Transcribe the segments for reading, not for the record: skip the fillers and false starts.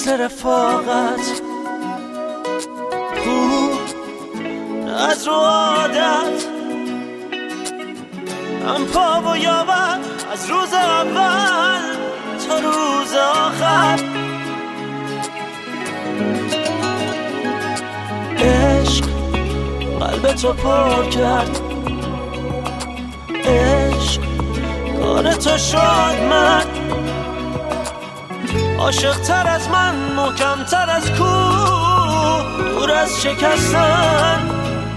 مثل رفاقت خوب از رو عادت هم پا و یابد از روز اول تا روز آخر. عشق قلب تو پر کرد، عشق کار تو شد من عاشق تر از من، محکم تر از کوه، دور از شکستن.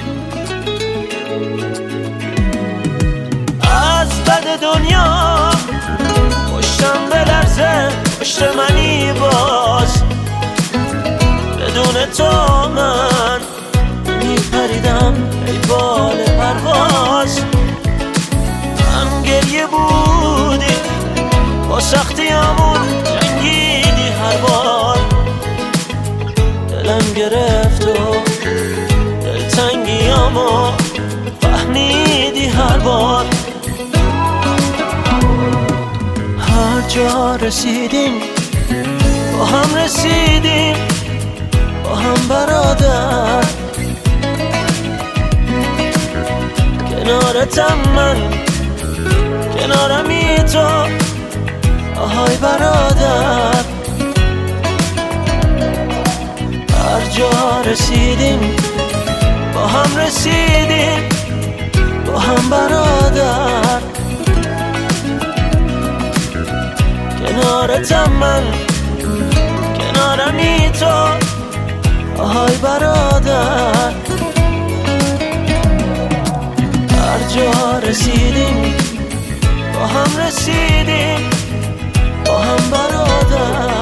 از بد دنیا پشتم بلرزه، پشت منی باز بدون تو من میپریدم ای بال پرواز. هم گریه بودی با سختیامون جنگیدی هر بار، دلم گرفت و دلتنگیامو فهمیدی هر بار. هر جا رسیدیم با هم رسیدیم، با هم برادر. کنارتم من، کنارمی تو، آهای برادر. هر جا رسیدیم با هم رسیدیم، با هم برادر. کنارتم من، کنارمی تو، آهای برادر. هر جا رسیدیم با هم رسیدیم، با هم برادر.